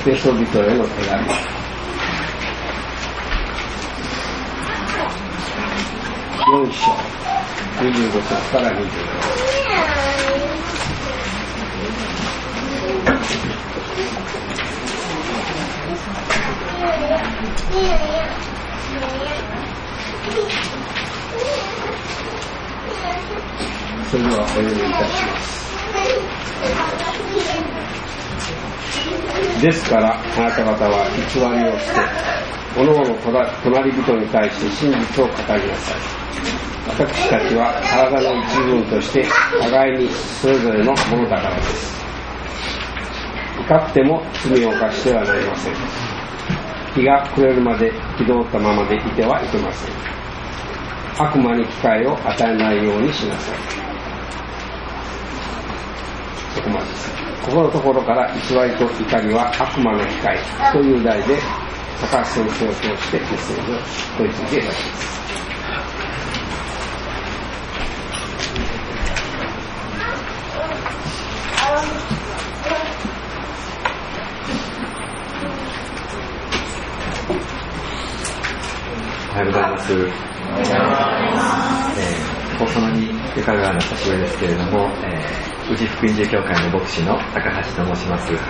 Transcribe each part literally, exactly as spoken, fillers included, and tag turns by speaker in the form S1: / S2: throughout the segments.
S1: エペソ人への手紙。よん章にじゅうご節からにじゅうご節。それではお読みいたします。ですからあなた方は偽りを捨て、おのおの隣人に対して真実を語りなさい。私たちは体の一部として互いにそれぞれのものだからです。怒っても罪を犯してはなりません。日が暮れるまで憤ったままでいてはいけません。悪魔に機会を与えないようにしなさい。そこまでです。ここのところから偽りと怒りは悪魔の機会という題で高橋先生を通してメッセージを問い続けいたします。
S2: おはようございます。おはようございます。えー、放送に伺うのは久しぶりですけれども、えー、宇治福音寺教会の牧師の高橋と申します。えー、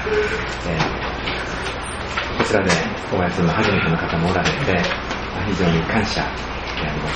S2: こちらでお休みの初めての方もおられて、非常に感謝であります。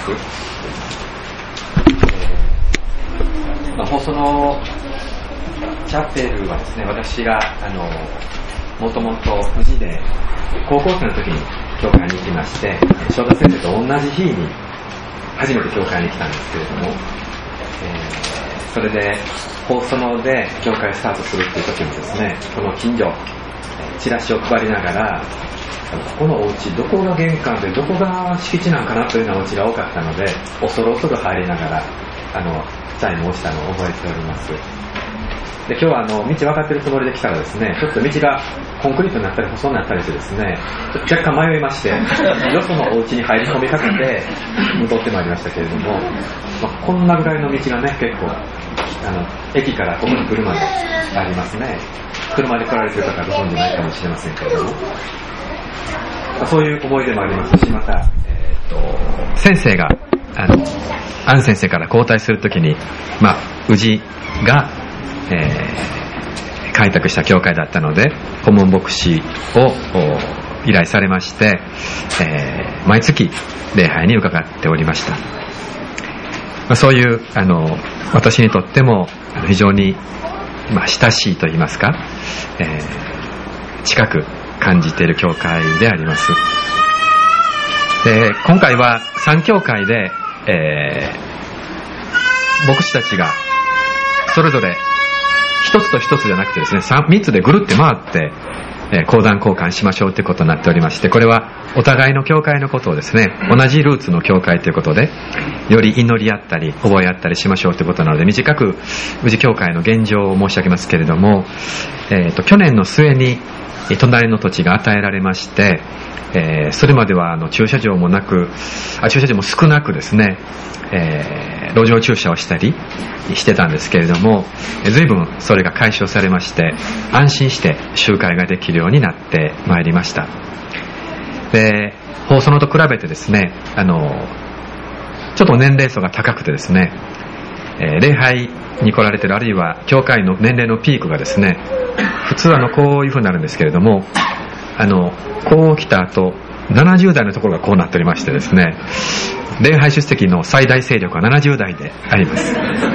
S2: えーまあ、放送のチャペルはですね、私があのもともと宇治で高校生の時に教会に行きまして、翔太先生と同じ日に初めて教会に来たんですけれども、えー、それで放送ので教会スタートするっていう時にですね、この近所チラシを配りながら、ここのお家どこが玄関でどこが敷地なんかなというようなお家が多かったので、恐る恐る入りながらあのチャイムを押したのを覚えております。で今日はあの道分かってるつもりで来たらですね、ちょっと道がコンクリートになったり細になったりしてですね、ちょっと若干迷いまして、よそのお家に入り込みかけて戻ってまいりましたけれども、まあ、こんなぐらいの道がね、結構あの駅からここに来るまでありますね。車で来られてる方はご存じないかもしれませんけれども、まあ、そういう思い出もありますし、また、えー、と先生があのアン先生から交代するときに、まあ、宇治がえー、開拓した教会だったので顧問牧師を依頼されまして、えー、毎月礼拝に伺っておりました。まあ、そういうあの私にとっても非常に、まあ、親しいと言いますか、えー、近く感じている教会であります。で今回は三教会で、えー、牧師たちがそれぞれ一つと一つじゃなくてですね、三、三つでぐるって回って、えー、講談交換しましょうということになっておりまして、これはお互いの教会のことをですね、同じルーツの教会ということで、より祈り合ったり覚え合ったりしましょうということなので、短く宇治教会の現状を申し上げますけれども、えーと、去年の末に隣の土地が与えられまして、えー、それまではあの駐車場もなく、あ駐車場も少なくですね、えー、路上駐車をしたりしてたんですけれども、随分それが解消されまして、安心して集会ができるようになってまいりました。で放送のと比べてですね、あのちょっと年齢層が高くてですね、えー、礼拝に来られてる、あるいは教会の年齢のピークがですね、普通あのこういう風になるんですけれども、あのこう来た後ななじゅう代のところがこうなっておりましてですね、礼拝出席の最大勢力はななじゅう代であります。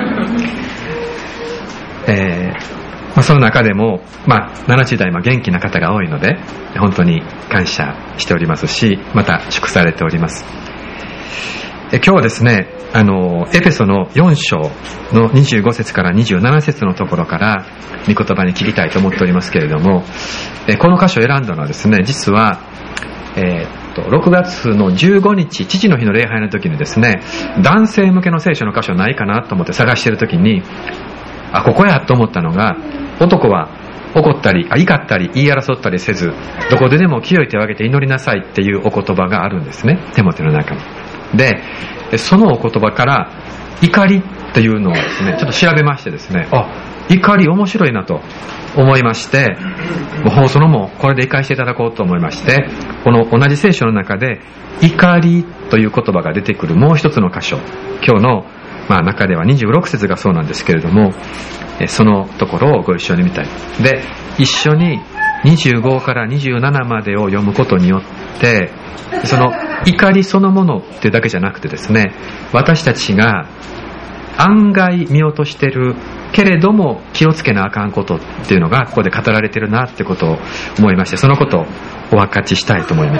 S2: えーまあ、その中でも、まあ、ななじゅう代も元気な方が多いので本当に感謝しておりますし、また祝されております。え今日はですね、あのエペソのよん章のにじゅうご節からにじゅうなな節のところから御言葉に聞きたいと思っておりますけれども、えこの箇所を選んだのはですね、実は、えー、っとろくがつのじゅうごにち父の日の礼拝の時にですね、男性向けの聖書の箇所ないかなと思って探している時に、あここやと思ったのが、男は怒ったりあ怒ったり言い争ったりせず、どこででも清い手を挙げて祈りなさいっていうお言葉があるんですね、テモテの中に。でそのお言葉から怒りっていうのをですね、ちょっと調べましてですね、あ怒り面白いなと思いまして、もう放送のもこれで理解していただこうと思いまして、この同じ聖書の中で怒りという言葉が出てくるもう一つの箇所、今日のまあ中ではにじゅうろく節がそうなんですけれども、そのところをご一緒に見たい。で、一緒ににじゅうごからにじゅうななまでを読むことによって、その怒りそのものっていうだけじゃなくてですね、私たちが案外見落としてるけれども気をつけなあかんことっていうのがここで語られてるなってことを思いまして、そのことをお分かちしたいと思います。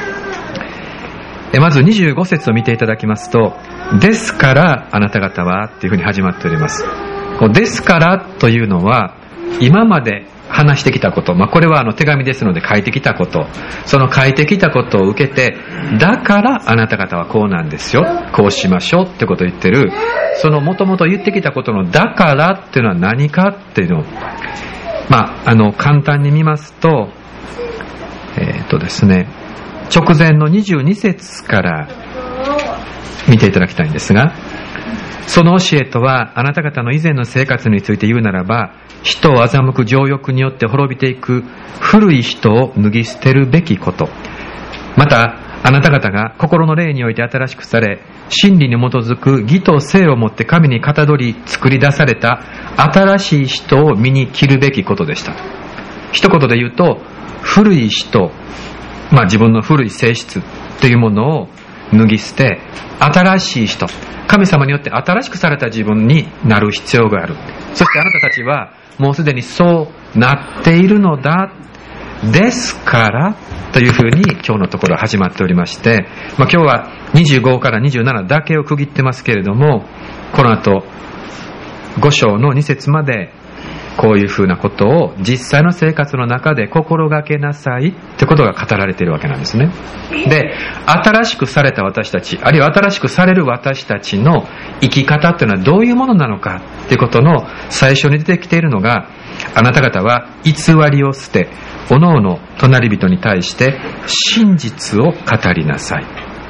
S2: まずにじゅうご節を見ていただきますと、ですからあなた方はっていうふうに始まっております。こうですからというのは今まで話してきたこと、まあ、これはあの手紙ですので書いてきたこと、その書いてきたことを受けて、だからあなた方はこうなんですよ、こうしましょうってことを言ってる、そのもともと言ってきたことのだからっていうのは何かっていうのを、まあ、あの簡単に見ますと、えー、っとですね直前のにじゅうに節から見ていただきたいんですが、その教えとはあなた方の以前の生活について言うならば、人を欺く情欲によって滅びていく古い人を脱ぎ捨てるべきこと、またあなた方が心の霊において新しくされ、真理に基づく義と性をもって神にかたどり作り出された新しい人を身に着るべきことでした。一言で言うと、古い人、まあ自分の古い性質というものを脱ぎ捨て、新しい人、神様によって新しくされた自分になる必要がある。そしてあなたたちはもうすでにそうなっているのだ、ですからというふうに今日のところは始まっておりまして、まあ、今日はにじゅうごからにじゅうななだけを区切ってますけれども、この後ご章のに節までこういうふうなことを実際の生活の中で心がけなさいってことが語られているわけなんですね。で、新しくされた私たち、あるいは新しくされる私たちの生き方っていうのはどういうものなのかっていうことの最初に出てきているのが、あなた方は偽りを捨て、おのおの隣人に対して真実を語りなさい。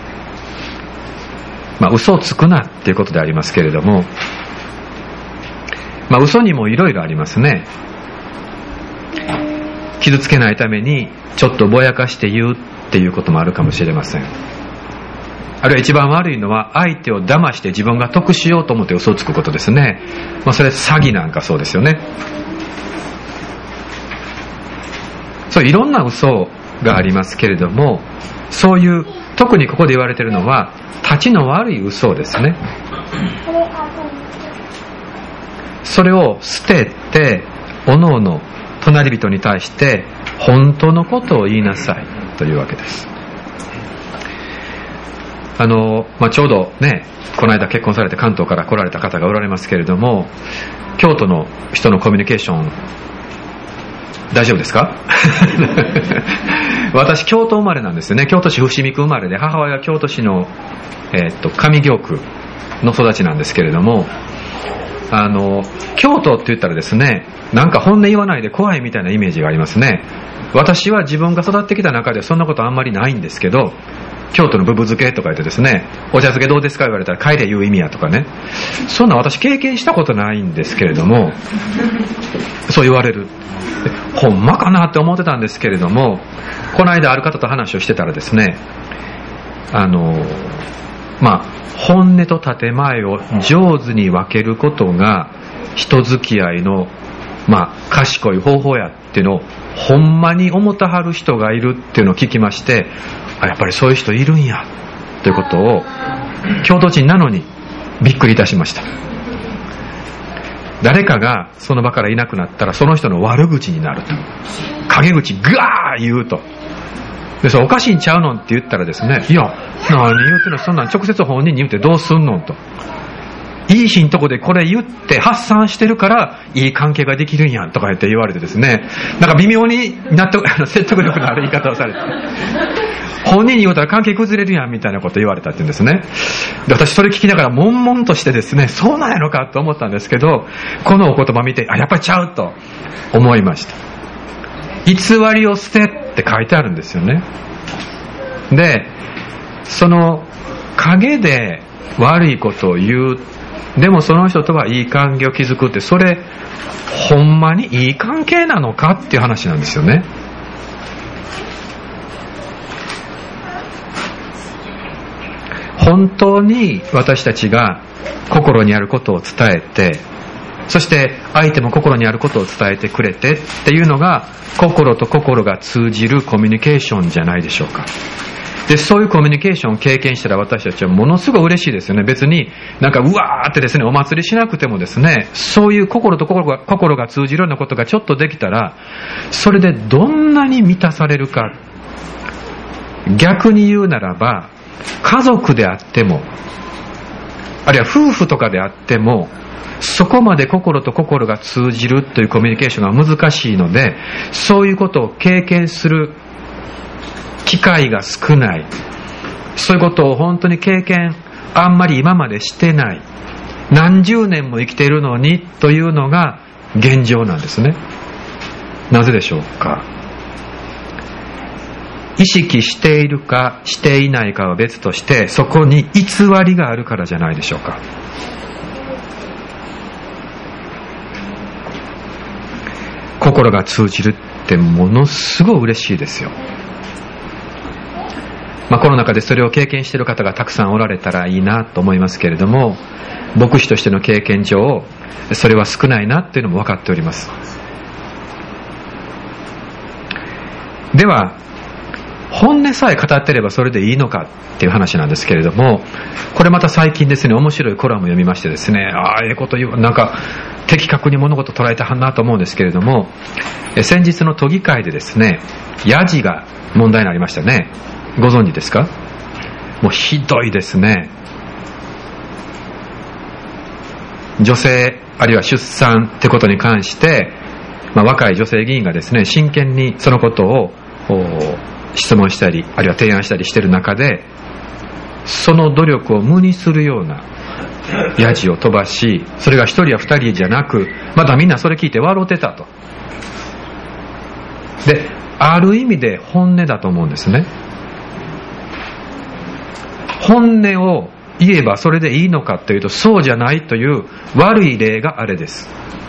S2: まあ嘘をつくなっていうことでありますけれども、まあ、嘘にもいろいろありますね。傷つけないためにちょっとぼやかして言うっていうこともあるかもしれません。あるいは一番悪いのは相手を騙して自分が得しようと思って嘘をつくことですね。まあ、それ詐欺なんかそうですよね。そういろんな嘘がありますけれども、そういう特にここで言われているのは立ちの悪い嘘ですね。それを捨てて、おのおの隣人に対して本当のことを言いなさいというわけです。あの、まあ、ちょうどね、この間結婚されて関東から来られた方がおられますけれども、京都の人のコミュニケーション大丈夫ですか？私京都生まれなんですよね。京都市伏見区生まれで、母親が京都市の、えー、っと上京区の育ちなんですけれども、あの京都って言ったらですね、なんか本音言わないで怖いみたいなイメージがありますね。私は自分が育ってきた中でそんなことあんまりないんですけど、京都のブブ漬けとか言ってですね、お茶漬けどうですか言われたら帰れ言う意味やとかね、そんな私経験したことないんですけれども、そう言われる。ほんまかなって思ってたんですけれども、この間ある方と話をしてたらですね、あのまあ本音と建前を上手に分けることが人付き合いの、まあ、賢い方法やっていうのをほんまに思ったはる人がいるっていうのを聞きまして、あ、やっぱりそういう人いるんやということを京都人なのにびっくりいたしました。誰かがその場からいなくなったらその人の悪口になると、陰口ガー言うと、でそれおかしいんちゃうのって言ったらですね、いや何言うてんの、そんなん直接本人に言うてどうすんのと、いい日んとこでこれ言って発散してるからいい関係ができるんやんとか言って言われてですね、なんか微妙に納得説得力のある言い方をされて、本人に言うたら関係崩れるやんみたいなこと言われたって言うんですね。で私それ聞きながら悶々としてですね、そうなんやろかと思ったんですけど、このお言葉見て、あ、やっぱりちゃうと思いました。偽りを捨てって書いてあるんですよね。でその陰で悪いことを言う
S3: でもその人とはいい関係を築くって、それほんまにいい関係なのかっていう話なんですよね。本当に私たちが心にあることを伝えて、そして相手も心にあることを伝えてくれてっていうのが、心と心が通じるコミュニケーションじゃないでしょうか。で、そういうコミュニケーションを経験したら私たちはものすごい嬉しいですよね。別になんかうわーってですね、お祭りしなくてもですね、そういう心と心が、心が通じるようなことがちょっとできたら、それでどんなに満たされるか。逆に言うならば、家族であっても、あるいは夫婦とかであっても、そこまで心と心が通じるというコミュニケーションが難しいので、そういうことを経験する機会が少ない、そういうことを本当に経験あんまり今までしてない、何十年も生きているのにというのが現状なんですね。なぜでしょうか。意識しているかしていないかは別として、そこに偽りがあるからじゃないでしょうか。心が通じるってものすごい嬉しいですよ。まあ、この中でそれを経験している方がたくさんおられたらいいなと思いますけれども、牧師としての経験上それは少ないなっていうのも分かっております。では本音さえ語ってればそれでいいのかっていう話なんですけれども、これまた最近ですね、面白いコラムを読みましてですね、ああええこと言う、なんか的確に物事捉えたはんなと思うんですけれども、え先日の都議会でですね、ヤジが問題になりましたね。ご存知ですか？もうひどいですね。女性あるいは出産ってことに関して、まあ、若い女性議員がですね、真剣にそのことを質問したりあるいは提案したりしている中で、その努力を無にするようなヤジを飛ばし、それが一人や二人じゃなく、まだみんなそれ聞いて笑ってたと。で、ある意味で本音だと思うんですね。本音を言えばそれでいいのかというと、そうじゃないという悪い例があれです。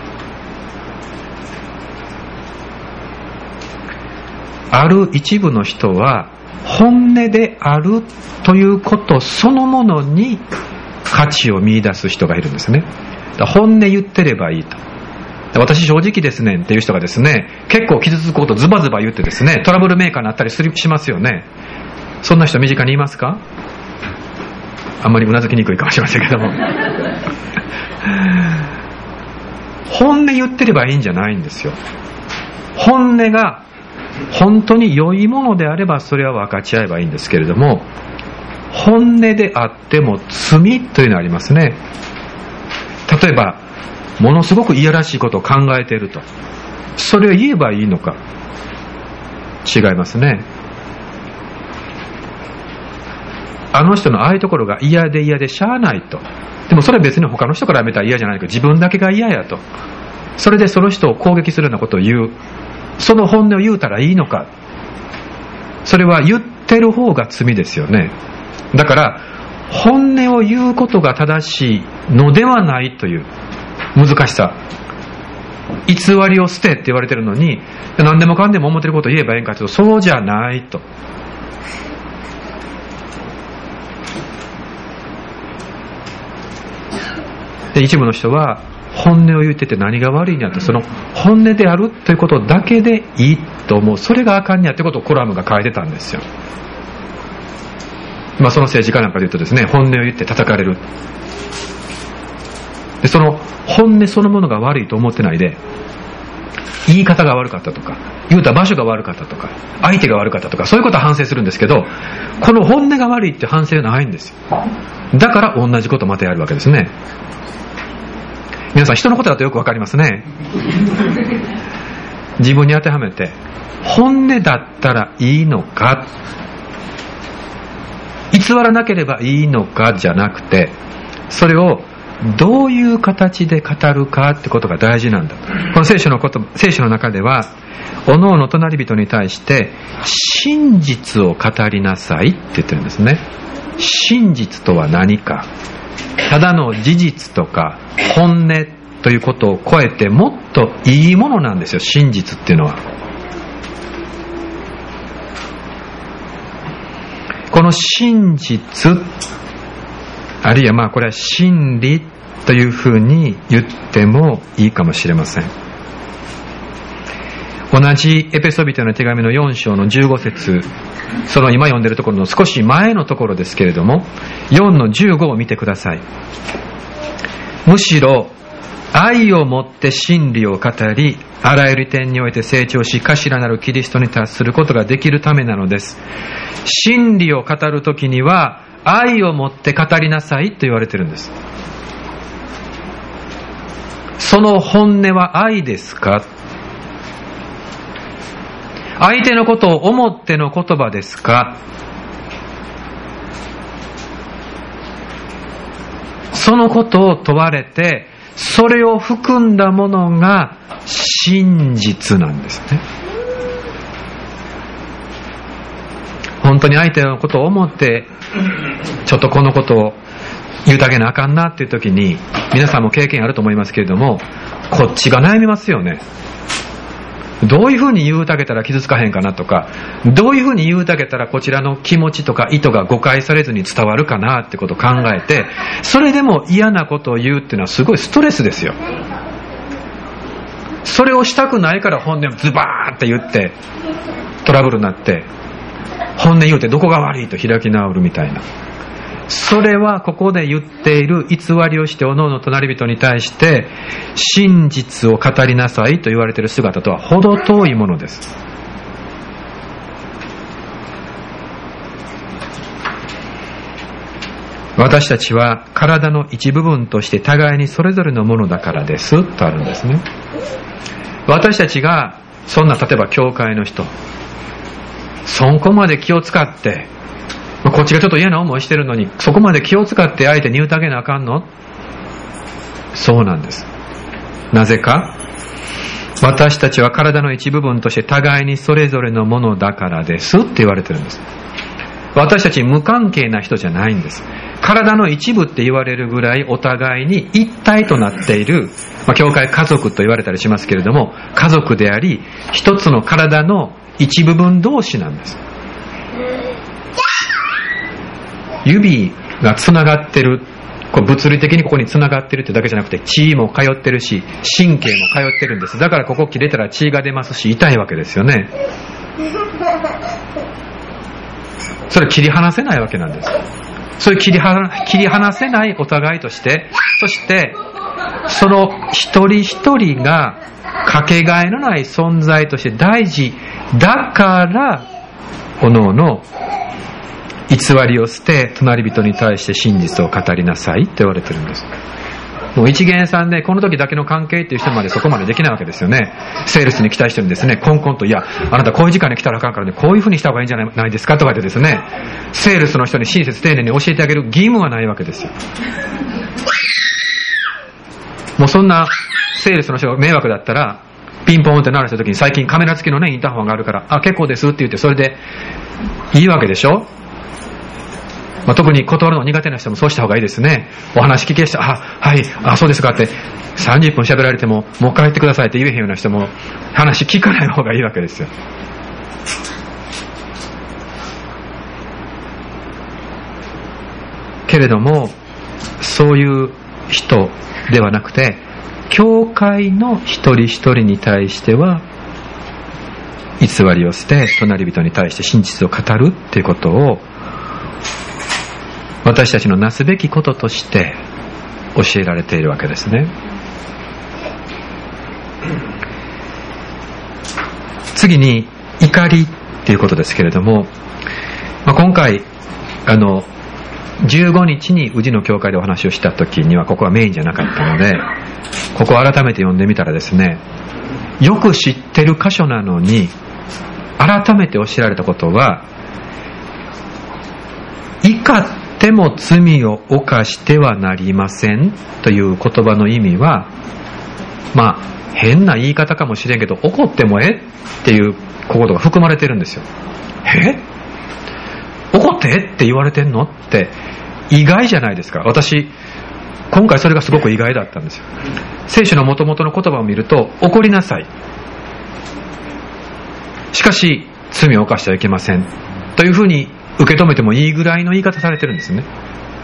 S3: ある一部の人は本音であるということそのものに価値を見出す人がいるんですね。だから本音言ってればいいと。私正直ですねっていう人がですね、結構傷つくことズバズバ言ってですね、トラブルメーカーになったりするしますよね。そんな人身近にいますか？あんまりうなずきにくいかもしれませんけども本音言ってればいいんじゃないんですよ。本音が本当に良いものであればそれは分かち合えばいいんですけれども、本音であっても罪というのがありますね。例えばものすごくいやらしいことを考えていると、それを言えばいいのか。違いますね。あの人のああいうところが嫌で嫌でしゃあないと。でもそれは別に他の人から見たら嫌じゃないけど、自分だけが嫌やと。それでその人を攻撃するようなことを言う。その本音を言うたらいいのか。それは言ってる方が罪ですよね。だから本音を言うことが正しいのではないという難しさ。偽りを捨てって言われてるのに、何でもかんでも思ってることを言えばいいんかというと、そうじゃないと。で、一部の人は本音を言ってて何が悪いんやと、その本音であるということだけでいいと思う、それがあかんにやってことをコラムが書いてたんですよ。まあその政治家なんかで言うとですね、本音を言って叩かれる。で、その本音そのものが悪いと思ってないで、言い方が悪かったとか、言うた場所が悪かったとか、相手が悪かったとか、そういうことは反省するんですけど、この本音が悪いって反省はないんですよ。だから同じことまたやるわけですね。皆さん人のことだとよくわかりますね。自分に当てはめて、本音だったらいいのか、偽らなければいいのかじゃなくて、それをどういう形で語るかってことが大事なんだ。この聖書のこと、聖書の中では、おのおの隣人に対して真実を語りなさいって言ってるんですね。真実とは何か。 ただの事実とか本音ということを超えてもっといいものなんですよ、真実っていうのは。この真実、あるいはまあこれは真理というふうに言ってもいいかもしれません。同じエペソビトへの手紙のよん章のじゅうご節、その今読んでるところの少し前のところですけれども、よんのじゅうごを見てください。むしろ愛をもって真理を語り、あらゆる点において成長し、頭なるキリストに達することができるためなのです。真理を語るときには愛をもって語りなさいと言われてるんです。その本音は愛ですか？相手のことを思っての言葉ですか？そのことを問われて、それを含んだものが真実なんですね。本当に相手のことを思ってちょっとこのことを言うだけなあかんなっていう時に、皆さんも経験あると思いますけれども、こっちが悩みますよね。どういうふうに言うたげたら傷つかへんかなとか、どういうふうに言うたげたらこちらの気持ちとか意図が誤解されずに伝わるかなってことを考えて、それでも嫌なことを言うっていうのはすごいストレスですよ。それをしたくないから本音をズバーって言ってトラブルになって、本音言うてどこが悪いと開き直るみたいな、それはここで言っている偽りをしておのおの隣人に対して真実を語りなさいと言われている姿とは程遠いものです。私たちは体の一部分として互いにそれぞれのものだからですとあるんですね。私たちがそんな、例えば教会の人、そこまで気を使ってこっちがちょっと嫌な思いしてるのに、そこまで気を使って相手に言うたげなあかんの？そうなんです。なぜか、私たちは体の一部分として互いにそれぞれのものだからですって言われてるんです。私たち無関係な人じゃないんです。体の一部って言われるぐらいお互いに一体となっている、まあ、教会家族と言われたりしますけれども、家族であり一つの体の一部分同士なんです。指がつながってる、こう物理的にここにつながってるってだけじゃなくて、血も通ってるし神経も通ってるんです。だからここ切れたら血が出ますし痛いわけですよね。それ切り離せないわけなんです。そういう切りは切り離せないお互いとして、そしてその一人一人がかけがえのない存在として大事だから、おのおの偽りを捨て隣人に対して真実を語りなさいって言われてるんです。もう一元さんでこの時だけの関係っていう人までそこまでできないわけですよね。セールスに期待してるんですね。コンコンと、いやあなたこういう時間に来たらあかんからね、こういうふうにした方がいいんじゃないですかとかでですね、セールスの人に親切丁寧に教えてあげる義務はないわけですよ。もうそんなセールスの人が迷惑だったら、ピンポンって鳴らした時に、最近カメラ付きのねインターホンがあるから、あ結構ですって言って、それでいいわけでしょ。まあ、特に断るの苦手な人もそうした方がいいですね。お話聞きした、あはいあそうですかってさんじゅっぷん喋られても、もう一回言ってくださいって言えへんような人も話聞かない方がいいわけですよ。けれどもそういう人ではなくて、教会の一人一人に対しては偽りを捨て隣人に対して真実を語るっていうことを、私たちのなすべきこととして教えられているわけですね。次に怒りっていうことですけれども、まあ、今回あのじゅうごにちに宇治の教会でお話をした時にはここはメインじゃなかったので、ここを改めて読んでみたらですね、よく知ってる箇所なのに改めて教えられたことは、怒っても罪を犯してはなりませんという言葉の意味は、まあ変な言い方かもしれんけど、怒ってもえっていうことが含まれてるんですよ。え怒ってって言われてんのって意外じゃないですか。私今回それがすごく意外だったんですよ。聖書の元々の言葉を見ると、怒りなさい、しかし罪を犯してはいけませんというふうに受け止めてもいいぐらいの言い方されてるんですね。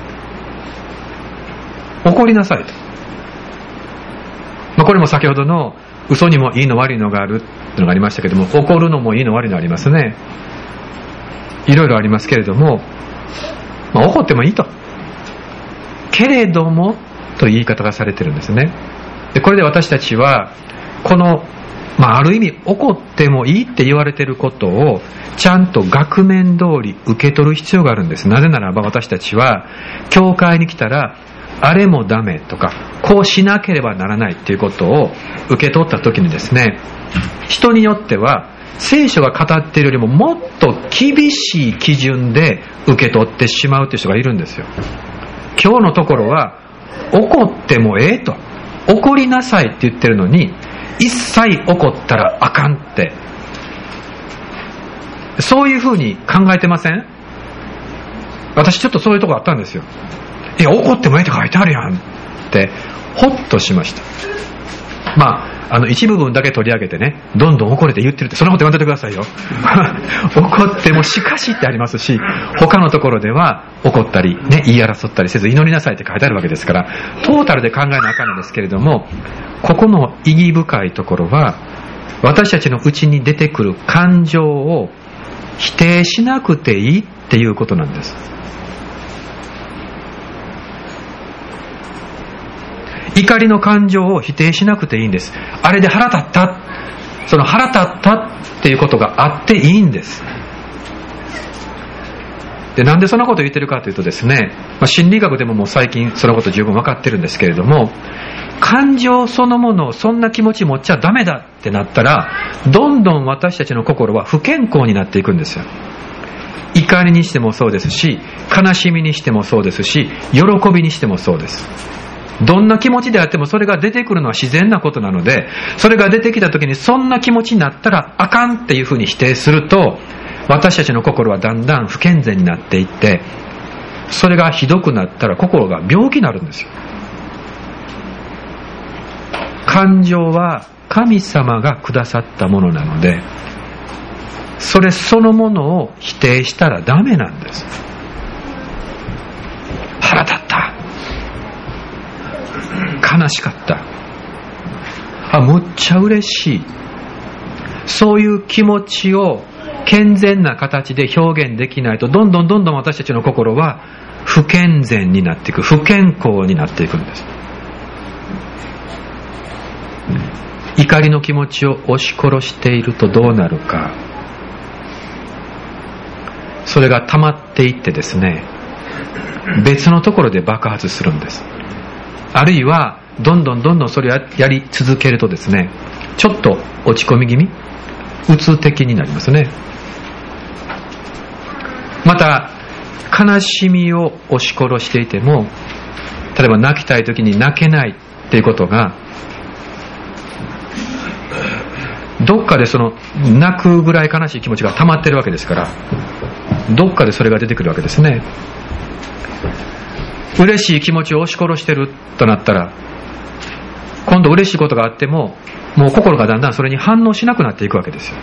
S3: 怒りなさいと、まあ、これも先ほどの嘘にもいいの悪いのがあるというのがありましたけども、怒るのもいいの悪いのありますね。いろいろありますけれども、まあ、怒ってもいいと、けれどもという言い方がされてるんですね。でこれで私たちはこの、まあ、ある意味怒ってもいいって言われていることをちゃんと額面通り受け取る必要があるんです。なぜならば私たちは教会に来たらあれもダメとかこうしなければならないっていうことを受け取った時にですね、人によっては聖書が語っているよりももっと厳しい基準で受け取ってしまうという人がいるんですよ。今日のところは怒ってもええと、怒りなさいって言ってるのに一切怒ったらあかんって、そういうふうに考えてません？私ちょっとそういうとこあったんですよ。いや怒ってもええって書いてあるやんってホッとしました。まああの一部分だけ取り上げてね、どんどん怒れて言ってるって、そんなこと言わんといてくださいよ怒ってもしかしってありますし、他のところでは怒ったりね、言い争ったりせず祈りなさいって書いてあるわけですから、トータルで考えなあかんのですけれども、ここの意義深いところは、私たちのうちに出てくる感情を否定しなくていいっていうことなんです。怒りの感情を否定しなくていいんです。あれで腹立った、その腹立ったっていうことがあっていいんです。でなんでそんなことを言ってるかというとですね、まあ、心理学でももう最近そのこと十分分かってるんですけれども、感情そのものをそんな気持ち持っちゃダメだってなったら、どんどん私たちの心は不健康になっていくんですよ。怒りにしてもそうですし、悲しみにしてもそうですし、喜びにしてもそうです。どんな気持ちであってもそれが出てくるのは自然なことなので、それが出てきた時にそんな気持ちになったらあかんっていうふうに否定すると、私たちの心はだんだん不健全になっていって、それがひどくなったら心が病気になるんですよ。感情は神様がくださったものなので、それそのものを否定したらダメなんです。腹立った、悲しかった、あ、むっちゃ嬉しい、そういう気持ちを健全な形で表現できないと、どんどんどんどん私たちの心は不健全になっていく、不健康になっていくんです。怒りの気持ちを押し殺しているとどうなるか、それが溜まっていってですね、別のところで爆発するんです。あるいはどんどんどんどんそれをやり続けるとですね、ちょっと落ち込み気味、うつ的になりますね。また悲しみを押し殺していても、例えば泣きたい時に泣けないっていうことが、どっかでその泣くぐらい悲しい気持ちが溜まってるわけですから、どっかでそれが出てくるわけですね。嬉しい気持ちを押し殺してるとなったら、今度嬉しいことがあっても、もう心がだんだんそれに反応しなくなっていくわけですよ。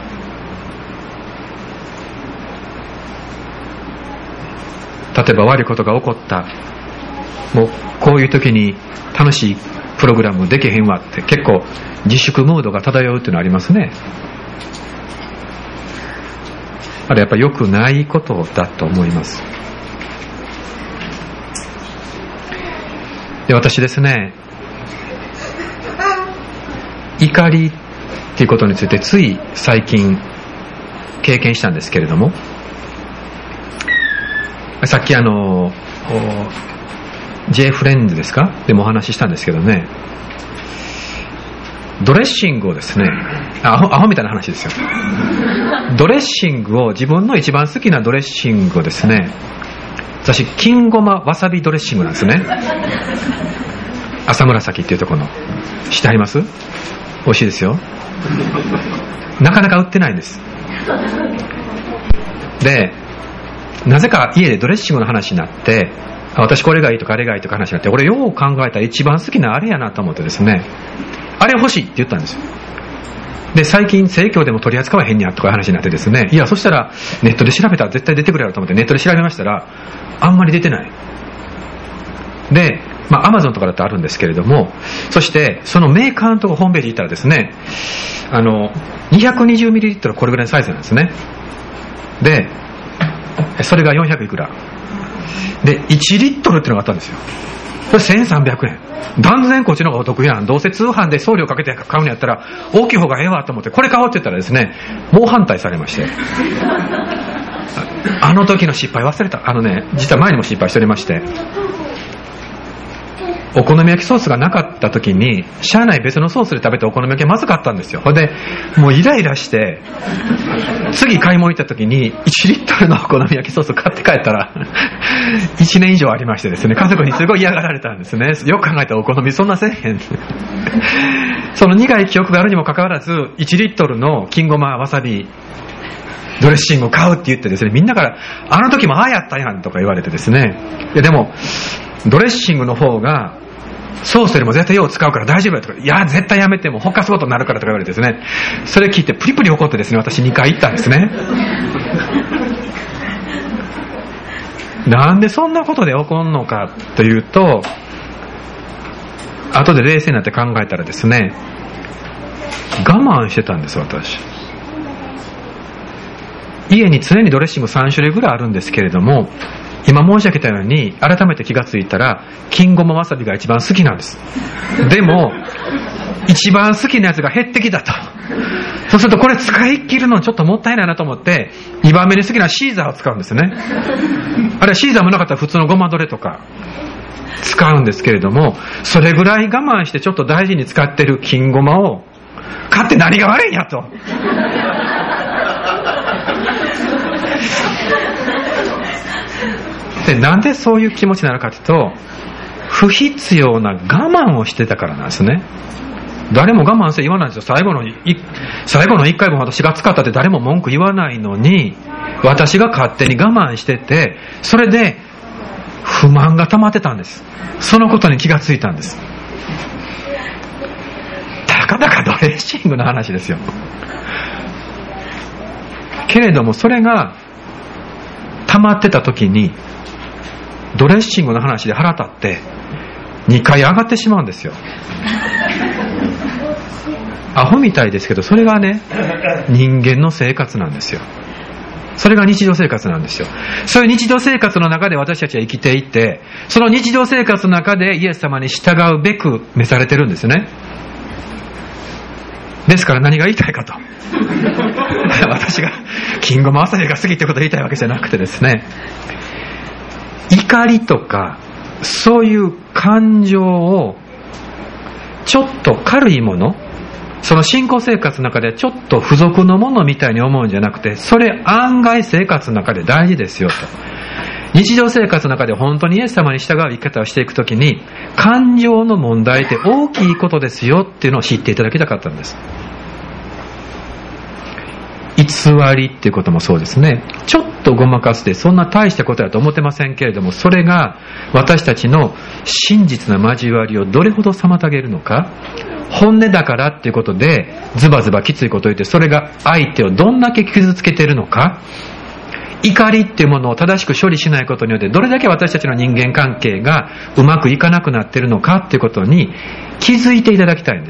S3: 例えば悪いことが起こった、もうこういう時に楽しいプログラムできへんわって結構自粛ムードが漂うっていうのはありますね。あれやっぱり良くないことだと思います。で、私ですね、怒りっていうことについてつい最近経験したんですけれども、さっきあの J フレンズですかでもお話ししたんですけどね、ドレッシングをですね、アホ、アホみたいな話ですよ。ドレッシングを、自分の一番好きなドレッシングをですね、私金ごまわさびドレッシングなんですね。浅紫っていうところの、知ってあります？美味しいですよ。なかなか売ってないんです。で、なぜか家でドレッシングの話になって、 私これがいいとかあれがいいとか話になって、俺よう考えたら一番好きなあれやなと思ってですね、あれ欲しいって言ったんですよ。で最近生協でも取り扱わへんにゃとか話になってですね、いやそしたらネットで調べたら絶対出てくれると思ってネットで調べましたら、あんまり出てない。でまあアマゾンとかだとあるんですけれども、そしてそのメーカーのとこホームページ行ったらですね、あの にひゃくにじゅうミリリットル これぐらいのサイズなんですね。でそれがよんひゃくいくらで、いちリットルっていうのがあったんですよ。これせんさんびゃくえん。断然こっちの方がお得やん。どうせ通販で送料かけて買うんやったら大きい方がええわと思って、これ買おうって言ったらですね、猛反対されましてあの時の失敗忘れた。あのね、実は前にも失敗しておりまして、お好み焼きソースがなかった時にしゃあない別のソースで食べてお好み焼きまずかったんですよ。ほんでもうイライラして次買い物行った時にいちリットルのお好み焼きソースを買って帰ったらいちねん以上ありましてですね、家族にすごい嫌がられたんですね。よく考えたらお好みそんなせえへんその苦い記憶があるにもかかわらずいちリットルの金ごまわさびドレッシングを買うって言ってですね、みんなからあの時もああやったやんとか言われてですね、いやでもドレッシングの方がソースよりも絶対よう使うから大丈夫やとか、いや絶対やめてもほかすことになるからとか言われてですね、それ聞いてプリプリ怒ってですね、私にかい行ったんですねなんでそんなことで怒るのかというと、後で冷静になって考えたらですね、我慢してたんです。私家に常にドレッシングさん種類ぐらいあるんですけれども、今申し上げたように改めて気がついたら金ごまわさびが一番好きなんです。でも一番好きなやつが減ってきたと。そうするとこれ使い切るのちょっともったいないなと思ってにばんめに好きなシーザーを使うんですね。あれシーザーもなかったら普通のごまどれとか使うんですけれども、それぐらい我慢してちょっと大事に使ってる金ごまを買って何が悪いんやとで、なんでそういう気持ちになるかというと、不必要な我慢をしてたからなんですね。誰も我慢せ言わないんですよ。最後の最後のいっかいぶん私が使ったって誰も文句言わないのに、私が勝手に我慢してて、それで不満が溜まってたんです。そのことに気がついたんです。たかだかドレッシングの話ですよ。けれどもそれが溜まってた時にドレッシングの話で腹立ってにかい上がってしまうんですよ。アホみたいですけど、それがね人間の生活なんですよ。それが日常生活なんですよ。そういう日常生活の中で私たちは生きていて、その日常生活の中でイエス様に従うべく召されてるんですね。ですから何が言いたいかと私が金ごまわさびが好きってことを言いたいわけじゃなくてですね、怒りとかそういう感情をちょっと軽いもの、その信仰生活の中でちょっと付属のものみたいに思うんじゃなくて、それ案外生活の中で大事ですよと。日常生活の中で本当にイエス様に従う生き方をしていくときに、感情の問題って大きいことですよっていうのを知っていただきたかったんです。偽りっていうこともそうですね。ちょっとごまかすでそんな大したことだと思ってませんけれども、それが私たちの真実な交わりをどれほど妨げるのか。本音だからっていうことでズバズバきついことを言って、それが相手をどんだけ傷つけているのか。怒りっていうものを正しく処理しないことによってどれだけ私たちの人間関係がうまくいかなくなっているのかっていうことに気づいていただきたいんです。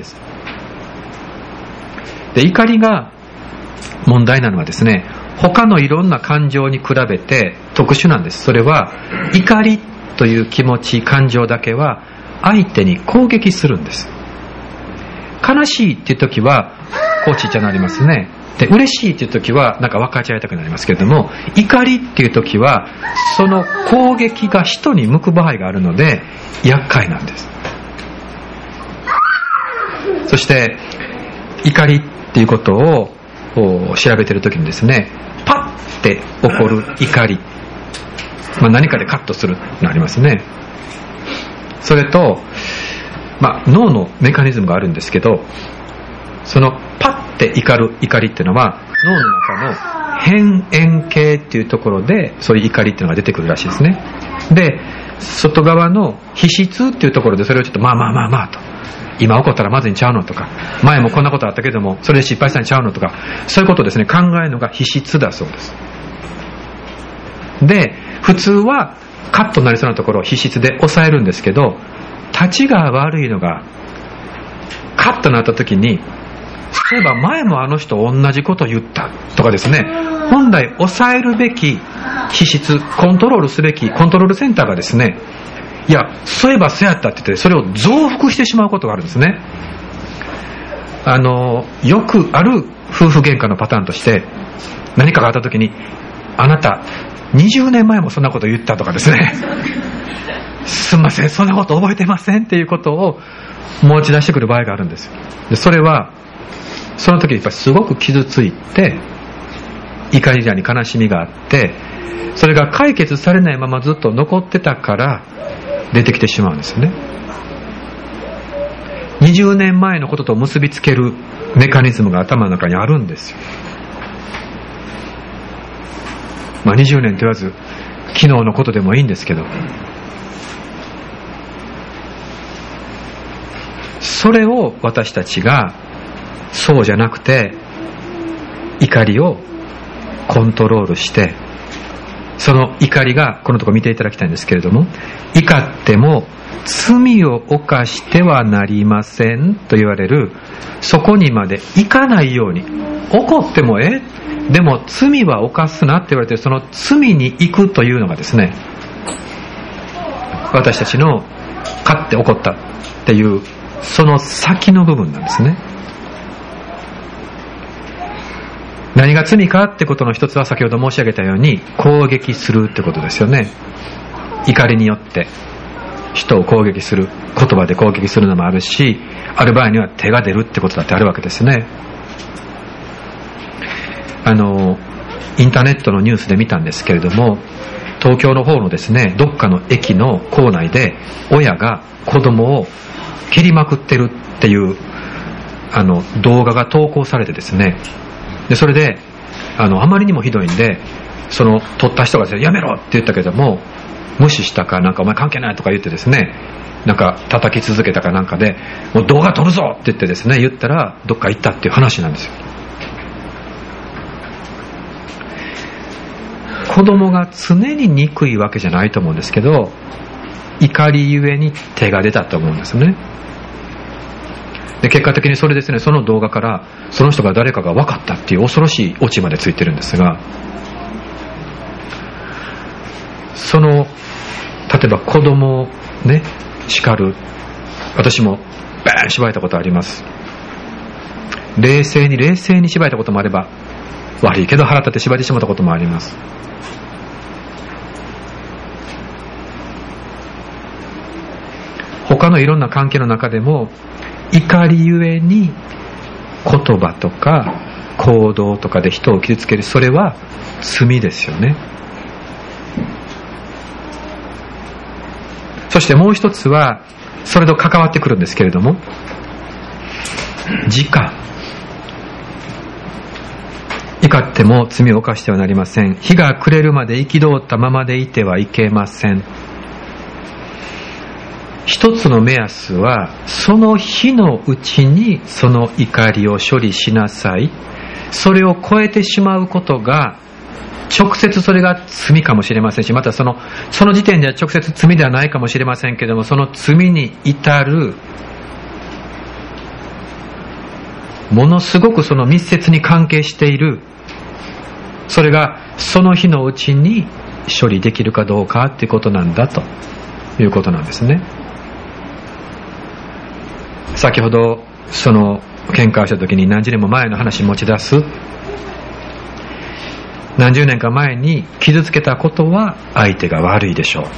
S3: で、怒りが問題なのはですね、他のいろんな感情に比べて特殊なんです。それは怒りという気持ち、感情だけは相手に攻撃するんです。悲しいっていう時はこうちっちゃなりますね。で、嬉しいっていう時はなんか分かち合いたくなりますけれども、怒りっていう時はその攻撃が人に向く場合があるので厄介なんです。そして怒りっていうことを調べてる時にですね、パッて起こる怒り、まあ、何かでカットするのありますね。それと、まあ、脳のメカニズムがあるんですけど、そのパッて怒る怒りっていうのは脳の中の辺縁系っていうところでそういう怒りっていうのが出てくるらしいですね。で、 外側の皮質っていうところでそれをちょっとまあまあまあまあと、今起こったらまずいんちゃうのとか、前もこんなことあったけどもそれで失敗したんちゃうのとか、そういうことをですね考えるのが皮質だそうです。で普通はカットになりそうなところを皮質で抑えるんですけど、立ちが悪いのがカットになった時に、例えば前もあの人同じこと言ったとかですね、本来抑えるべき皮質、コントロールすべきコントロールセンターがですね、いやそういえばそうやったって言ってそれを増幅してしまうことがあるんですね。あのよくある夫婦喧嘩のパターンとして、何かがあった時に、あなたにじゅうねんまえもそんなこと言ったとかですねすいませんそんなこと覚えてませんっていうことを持ち出してくる場合があるんですよ。でそれはその時やっぱりすごく傷ついて、怒りやに悲しみがあって、それが解決されないままずっと残ってたから出てきてしまうんですよね。にじゅうねんまえのことと結びつけるメカニズムが頭の中にあるんですよ。まあにじゅうねんと言わず昨日のことでもいいんですけど、それを私たちがそうじゃなくて怒りをコントロールして、その怒りがこのところ見ていただきたいんですけれども、怒っても罪を犯してはなりませんと言われる、そこにまでいかないように、怒ってもえでも罪は犯すなって言われてる、その罪に行くというのがですね、私たちの勝って怒ったっていうその先の部分なんですね。何が罪かってことの一つは先ほど申し上げたように攻撃するってことですよね。怒りによって人を攻撃する、言葉で攻撃するのもあるし、ある場合には手が出るってことだってあるわけですね。あのインターネットのニュースで見たんですけれども、東京の方のですね、どっかの駅の構内で親が子供を蹴りまくってるっていうあの動画が投稿されてですね、でそれで あのあまりにもひどいんで、その撮った人がですね、やめろって言ったけども無視したか、なんかお前関係ないとか言ってですね、なんか叩き続けたかなんかで、もう動画撮るぞって言ってですね言ったらどっか行ったっていう話なんですよ。子供が常に憎いわけじゃないと思うんですけど、怒りゆえに手が出たと思うんですね。で結果的にそれですね、その動画からその人が誰かが分かったっていう恐ろしいオチまでついてるんですが、その例えば子供をね叱る、私もバーン縛いたことあります。冷静に冷静に縛いたこともあれば、悪いけど腹立って縛いてしまったこともあります。他のいろんな関係の中でも怒りゆえに言葉とか行動とかで人を傷つける、それは罪ですよね。そしてもう一つはそれと関わってくるんですけれども、自家、怒っても罪を犯してはなりません。日が暮れるまで憤ったままでいてはいけません。一つの目安はその日のうちにその怒りを処理しなさい。それを超えてしまうことが直接それが罪かもしれませんし、またそのその時点では直接罪ではないかもしれませんけれども、その罪に至るものすごくその密接に関係している、それがその日のうちに処理できるかどうかっていうことなんだということなんですね。先ほどその喧嘩をした時に何十年も前の話持ち出す、何十年か前に傷つけたことは相手が悪いでしょう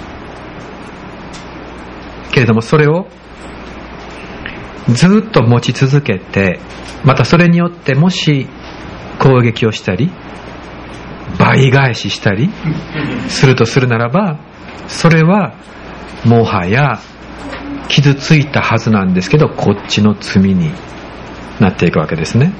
S3: けれども、それをずっと持ち続けて、またそれによってもし攻撃をしたり倍返ししたりするとするならば、それはもはや傷ついたはずなんですけど、こっちの罪になっていくわけですね。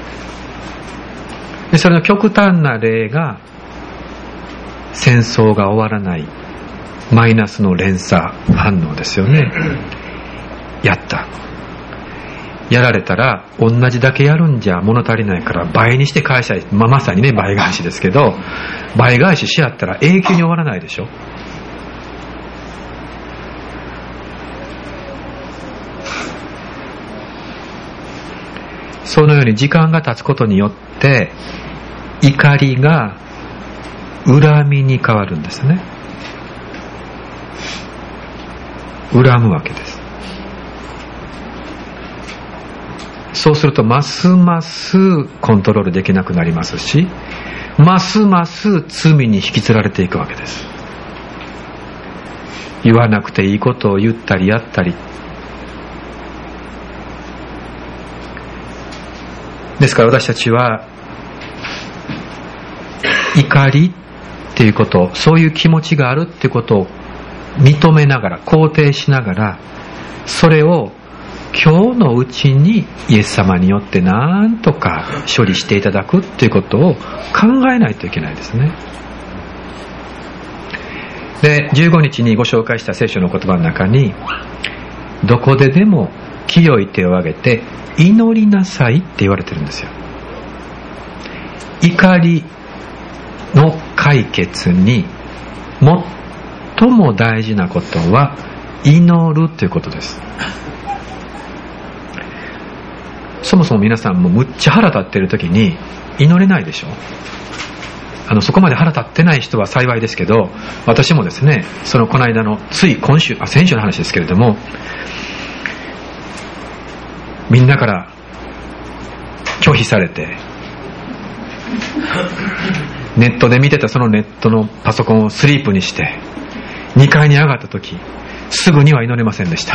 S3: でそれの極端な例が戦争が終わらないマイナスの連鎖反応ですよね。やったやられたら同じだけやるんじゃ物足りないから倍にして返したい、まあ、まさにね倍返しですけど、倍返しし合ったら永久に終わらないでしょ。そのように時間が経つことによって怒りが恨みに変わるんですね。恨むわけです。そうするとますますコントロールできなくなりますし、ますます罪に引きずられていくわけです。言わなくていいことを言ったりやったり。ですから私たちは怒りっていうこと、そういう気持ちがあるっていうことを認めながら、肯定しながら、それを今日のうちにイエス様によって何とか処理していただくっていうことを考えないといけないですね。で、じゅうごにちにご紹介した聖書の言葉の中に、どこででも清い手を挙げて祈りなさいって言われてるんですよ。怒りの解決に最も大事なことは祈るということです。そもそも皆さんもむっちゃ腹立ってる時に祈れないでしょ。あのそこまで腹立ってない人は幸いですけど、私もですね、そのこの間のつい今週あ先週の話ですけれども、みんなから拒否されて、ネットで見てたそのネットのパソコンをスリープにしてにかいに上がった時、すぐには祈れませんでした。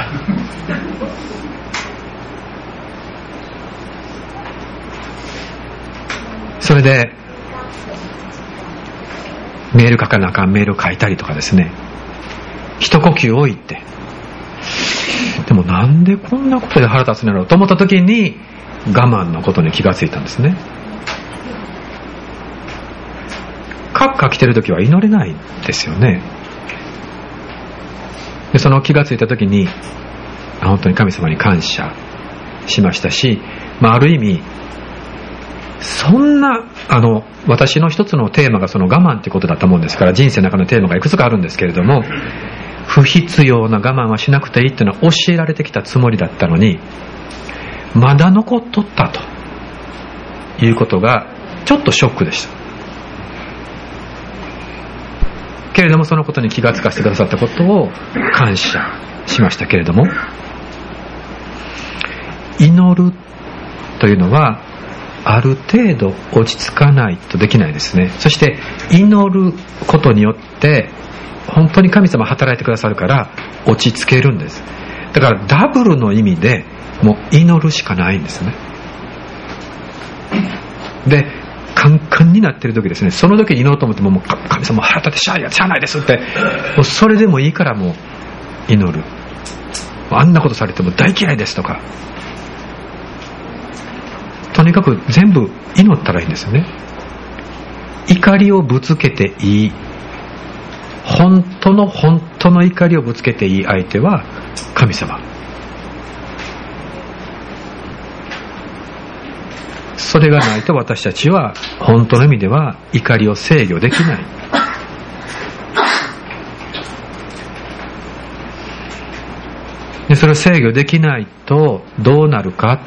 S3: それでメール書かなあかんメールを書いたりとかですね、一呼吸置いて、でもなんでこんなことで腹立つんだろうと思った時に我慢のことに気がついたんですね。カッカ来てる時は祈れないんですよね。でその気がついた時に本当に神様に感謝しましたし、まあ、ある意味そんなあの私の一つのテーマがその我慢ってことだと思うんですから、人生の中のテーマがいくつかあるんですけれども、不必要な我慢はしなくていいっていうのは教えられてきたつもりだったのに、まだ残っとったということがちょっとショックでしたけれども、そのことに気がつかせてくださったことを感謝しましたけれども、祈るというのはある程度落ち着かないとできないですね。そして祈ることによって本当に神様働いてくださるから落ち着けるんです。だからダブルの意味でもう祈るしかないんですね。でカンカンになってる時ですね、その時に祈ろうと思っても、もう神様腹立ってしゃあやしゃあないですって、もうそれでもいいからもう祈る。あんなことされても大嫌いですとか、とにかく全部祈ったらいいんですよね。怒りをぶつけていい、本当の本当の怒りをぶつけていい相手は神様。それがないと私たちは本当の意味では怒りを制御できない。でそれを制御できないとどうなるか、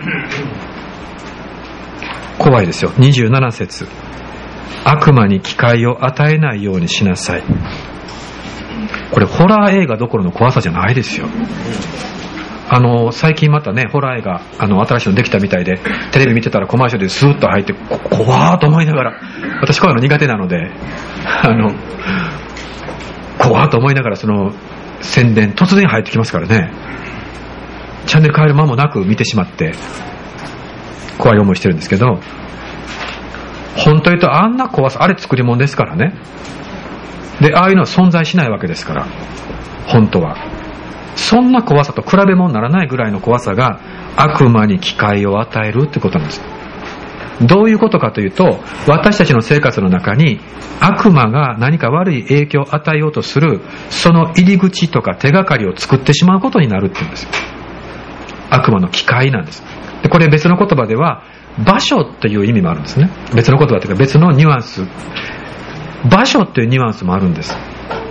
S3: 怖いですよ。にじゅうなな節、悪魔に機会を与えないようにしなさい。これホラー映画どころの怖さじゃないですよ。あの最近またねホラー映画あの新しいのできたみたいで、テレビ見てたらコマーシャルでスーッと入ってこ怖ーと思いながら、私こういうの苦手なのであの怖ーと思いながらその宣伝突然入ってきますからね、チャンネル変える間もなく見てしまって怖い思いしてるんですけど、本当に言うとあんな怖さ、あれ作り物ですからね。でああいうのは存在しないわけですから、本当はそんな怖さと比べ物にならないぐらいの怖さが悪魔に機会を与えるってことなんです。 どういうことかというと、私たちの生活の中に悪魔が何か悪い影響を与えようとする、その入り口とか手がかりを作ってしまうことになるっていうんですよ。悪魔の機械なんです。でこれ別の言葉では場所という意味もあるんですね。別の言葉というか別のニュアンス、場所というニュアンスもあるんです。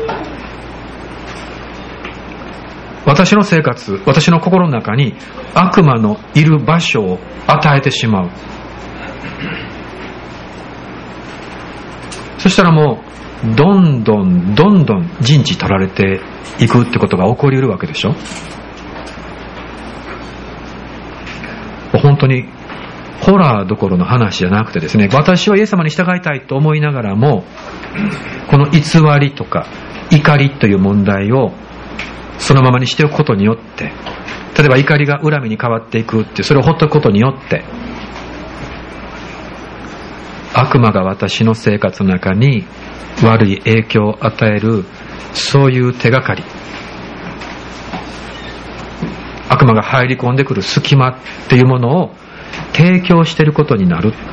S3: 私の生活、私の心の中に悪魔のいる場所を与えてしまう。そしたらもうどんどんどんどん陣地取られていくってことが起こりうるわけでしょ。本当にホラーどころの話じゃなくてですね、私はイエス様に従いたいと思いながらも、この偽りとか怒りという問題をそのままにしておくことによって、例えば怒りが恨みに変わっていくって、それを放っておくことによって悪魔が私の生活の中に悪い影響を与える、そういう手がかり、悪魔が入り込んでくる隙間っていうものを提供していることになる。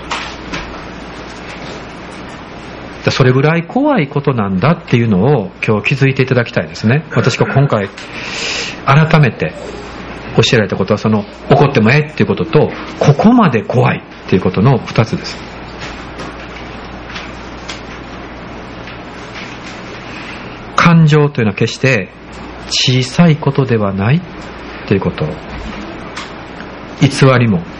S3: それぐらい怖いことなんだっていうのを今日気づいていただきたいですね。私が今回改めて教えられたことは、その怒ってもええっていうことと、ここまで怖いっていうことの二つです。感情というのは決して小さいことではないということ。偽りも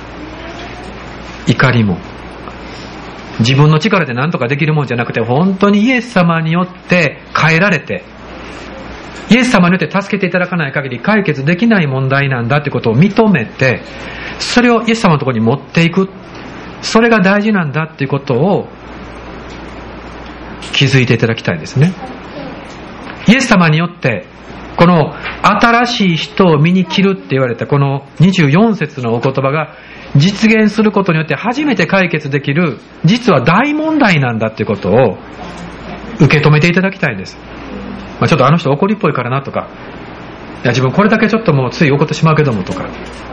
S3: 怒りも自分の力で何とかできるもんじゃなくて、本当にイエス様によって変えられて、イエス様によって助けていただかない限り解決できない問題なんだということを認めて、それをイエス様のところに持っていく、それが大事なんだということを気づいていただきたいですね。イエス様によってこの新しい人を身に着るって言われたこのにじゅうよん節のお言葉が実現することによって初めて解決できる、実は大問題なんだっていうことを受け止めていただきたいんです。まあ、ちょっとあの人怒りっぽいからなとか、いや自分これだけちょっともうつい怒ってしまうけどもとか、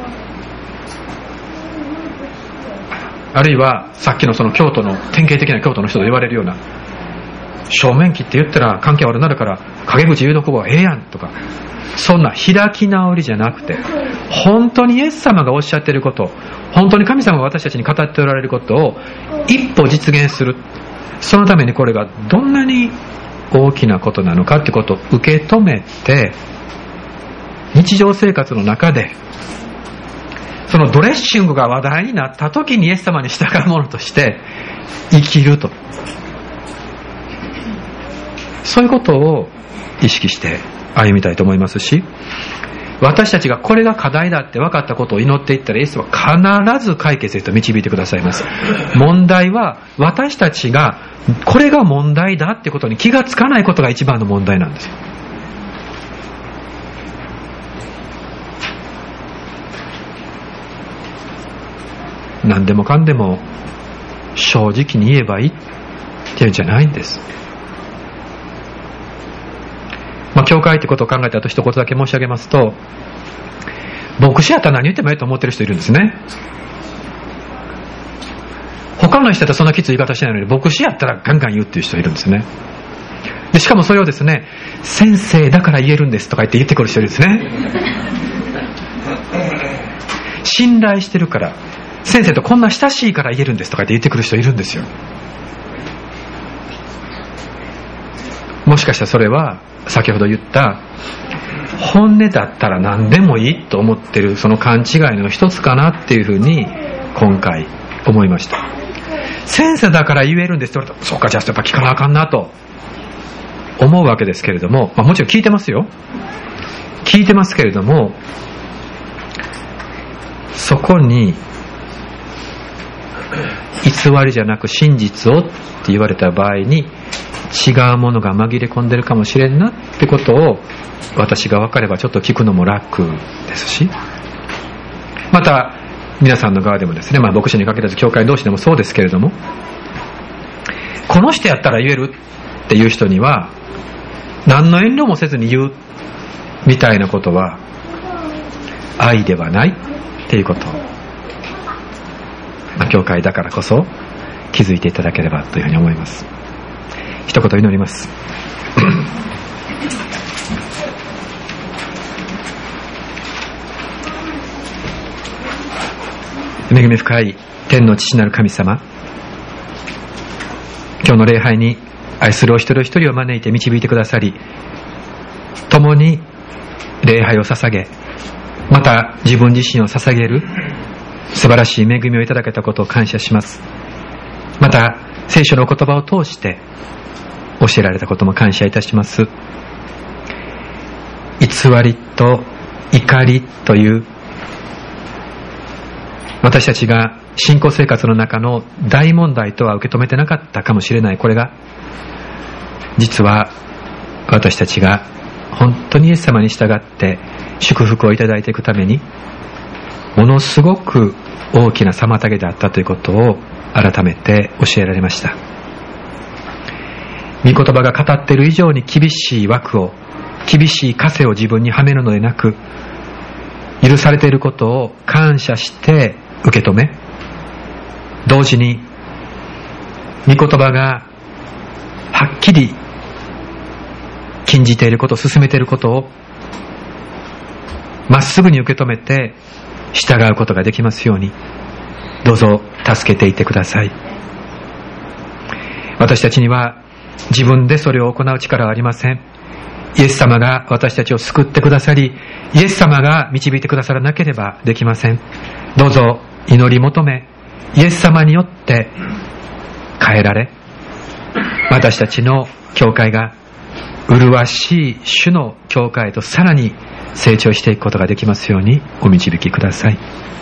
S3: あるいはさっきのその京都の典型的な京都の人と言われるような、正面切って言ったら関係悪くなるから陰口言うとこはええやんとか、そんな開き直りじゃなくて、本当にイエス様がおっしゃっていること、本当に神様が私たちに語っておられることを一歩実現する、そのためにこれがどんなに大きなことなのかってことを受け止めて、日常生活の中でそのドレッシングが話題になった時にイエス様に従うものとして生きると、そういうことを意識して歩みたいと思いますし、私たちがこれが課題だって分かったことを祈っていったら、イエスは必ず解決へと導いてくださいます。問題は私たちがこれが問題だってことに気がつかないことが一番の問題なんです。何でもかんでも正直に言えばいいっていうんじゃないんです。まあ、教会ってことを考えたと一言だけ申し上げますと、牧師やったら何言ってもいいと思ってる人いるんですね。他の人だったらそんなきつい言い方しないのに、牧師やったらガンガン言うっていう人いるんですね。でしかもそれをですね、先生だから言えるんですとか言って言ってくる人いるんですね。信頼してるから、先生とこんな親しいから言えるんですとか言って言ってくる人いるんですよ。もしかしたらそれは先ほど言った本音だったら何でもいいと思ってるその勘違いの一つかなっていうふうに今回思いました。先生だから言えるんですって言われたら、そうか、じゃあやっぱ聞かなあかんなと思うわけですけれども、まあ、もちろん聞いてますよ、聞いてますけれども、そこに偽りじゃなく真実をって言われた場合に違うものが紛れ込んでるかもしれんなってことを私が分かればちょっと聞くのも楽ですし、また皆さんの側でもですね、まあ牧師に限らず教会同士でもそうですけれども、この人やったら言えるっていう人には何の遠慮もせずに言うみたいなことは愛ではないっていうこと。 まあ、教会だからこそ気づいていただければというふうに思います。一言祈ります。恵み深い天の父なる神様、今日の礼拝に愛するお一人お一人を招いて導いてくださり、共に礼拝を捧げ、また自分自身を捧げる素晴らしい恵みをいただけたことを感謝します。また聖書の言葉を通して教えられたことも感謝いたします。偽りと怒りという私たちが信仰生活の中の大問題とは受け止めてなかったかもしれないこれが、実は私たちが本当にイエス様に従って祝福をいただいていくためにものすごく大きな妨げであったということを改めて教えられました。御言葉が語っている以上に厳しい枠を、厳しい枷を自分にはめるのでなく、許されていることを感謝して受け止め、同時に御言葉がはっきり禁じていること、進めていることをまっすぐに受け止めて従うことができますように、どうぞ助けていってください。私たちには自分でそれを行う力はありません。イエス様が私たちを救ってくださり、イエス様が導いてくださらなければできません。どうぞ祈り求め、イエス様によって変えられ、私たちの教会が麗しい主の教会とさらに成長していくことができますようにお導きください。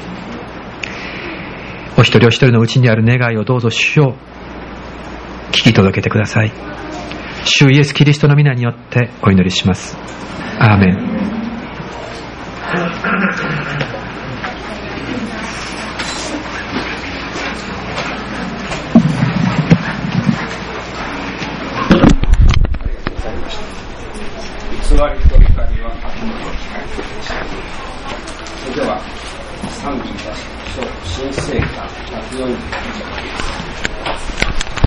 S3: お一人お一人のうちにある願いをどうぞ主よ聞き届けてください。主イエスキリストの皆によってお祈りします。アーメン。
S1: 偽りと怒りは悪の機会でした。それでは賛美いたしましょう。新聖歌ひゃくよんじゅういち章です。